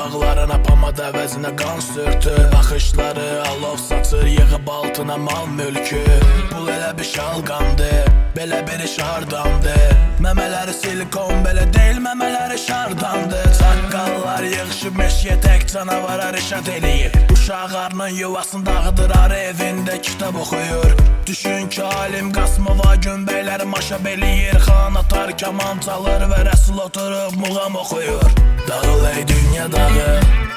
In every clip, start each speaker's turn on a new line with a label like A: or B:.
A: dağlarına pamad əvəzinə qan sürtür. Baxışları alov saçır, yığıb altına mal mülkü. Pul elə bir şalqamdır, belə bir iş hardandır? Məmələri silikon, belə deyil məmələri şardandır. Çaqqallar yığışıb meşiyə tək canavara rişad eləyir. Uşaq arının yuvasını dağıdır, arı evində kitab oxuyur. Düşün ki alim Qasımova günbəyləri maşab eləyir. Xan atar, kaman çalır və rəsul oturub muğam oxuyur. Dağıl ey dünya dağı,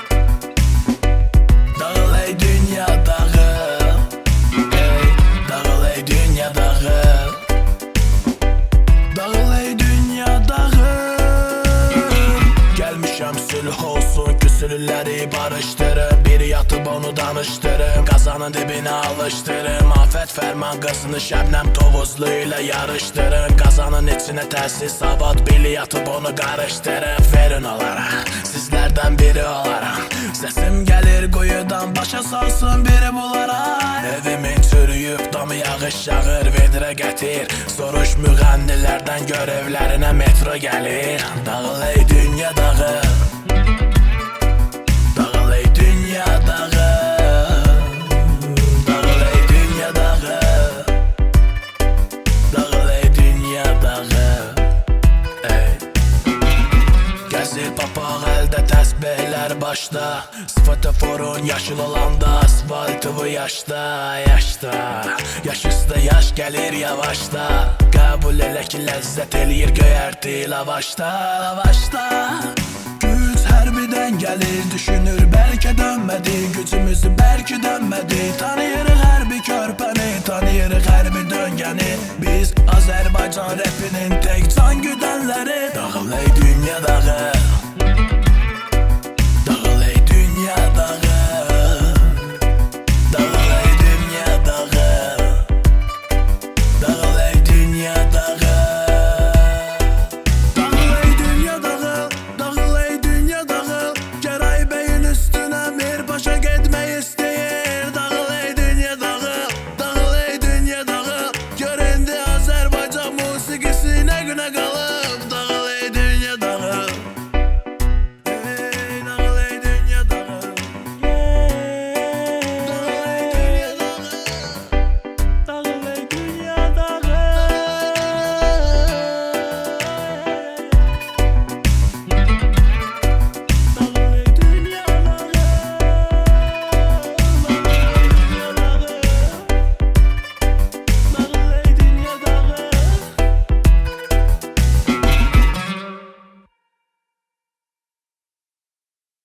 A: dağıl ey dünya dağı, ey, dağıl ey dünya dağı, dağıl ey dünya dağı. Gəlmişəm sülh olsun, küsürləri barışdırım. Biri yatıb onu danışdırım, qazanın dibini alışdırım. Afət fərman qızını Şəbnəm Tovuzlu ilə yarışdırın. Qazanın içinə təsis avad, bili yatıb onu qarışdırın. Verin onlara, sizlərdən biri olaram. Səsim gəlir quyudan, başa salsın biri bunlara. Evimin çürüyüb, damı yağış yağır, vedrə gətir. Soruş müğənnilərdən görevlərinə metro gəlir. Dağıl ey dünya dağı, dağıl ey dünya dağı, dağıl ey dünya dağı, dağıl ey dünya dağı, ey. Gəzir papaq əldə, təsbihlər başda. Svetoforun yaşıl olanda, asfaltıvı yaşda, yaşda. Yaş üstə yaş gəlir yavaşda. Qəbul elə ki ləzzət eləyir göyərti lavaşda, lavaşda. Güc hərbidən gəlir, düşünür bəlkə dönmədi. Gücümüzü bəlkə dönmədi. Tanıyırıq hərbi körpəni, tanıyırıq hərbi döngəni. Biz Azərbaycan rapinin tək can güdənləri. Dağıl ey dünya dağı,